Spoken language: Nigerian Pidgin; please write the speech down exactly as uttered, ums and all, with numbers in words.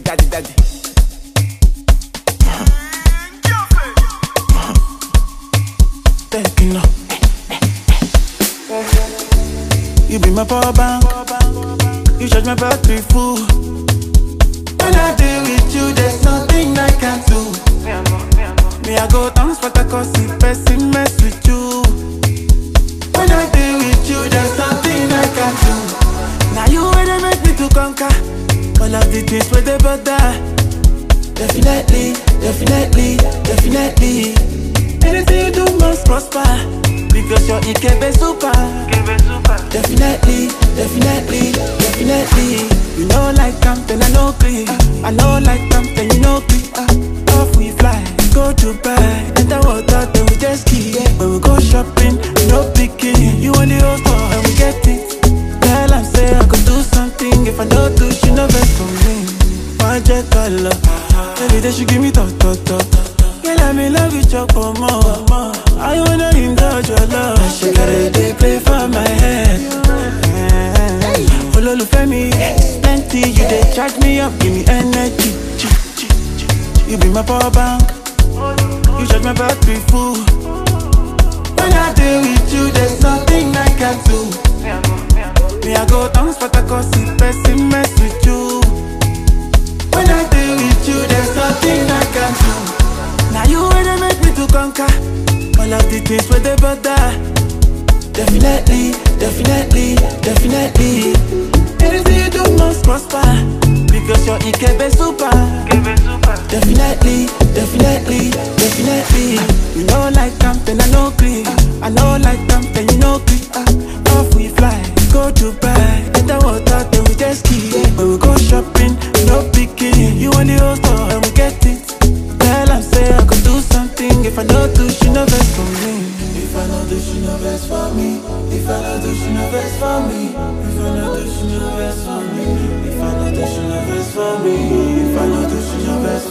daddy, daddy. Thank you, no. You be my power bank. You charge my battery full. When I deal with you, there's nothing I can do. Me, I go down, but I cause the person mess with you. When I deal with you, there's nothing I can do. Now you wanna make me to conquer all of the things where they bother. Definitely, definitely, definitely. Anything you do must prosper, because you're I K B super. Definitely, definitely, definitely. You know like something I know clean. I know like something you know clean. uh, Off we fly, go to Dubai, enter water, then we just ski. When we go shopping, no picking. You want the whole store and we get it. Girl, I'm say I could do something. If I know do, she no best for me. Magic color, every day she give me talk, talk, talk. Girl, I'm in love with your more. I wanna indulge your love. She got a day play for my head. Follow Femi, plenty. You they charge me up, give me energy. You be my power bank. You charge my battery full. When I deal with you, there's nothing I can do. Me, I go down, but I cause the person mess with you. When I deal with you, there's nothing I can do. Now you wanna make me to conquer all of the things where they bother. Definitely, definitely, definitely. Anything you do must prosper, because you're I K B super. Definitely, definitely, definitely. You know like something I know clean. I know like something you know clean. uh, Off we fly, go to Dubai, enter water, then we just ski. When we go shopping, no picking. You want the whole store and we get it. Girl, I'm say I could do something. If I know do, she no best for me. If I know do, she no best for me. If I know do, she no best for me. If I know do, she no best for me. If I know do, she no best for me. If I know do, she no best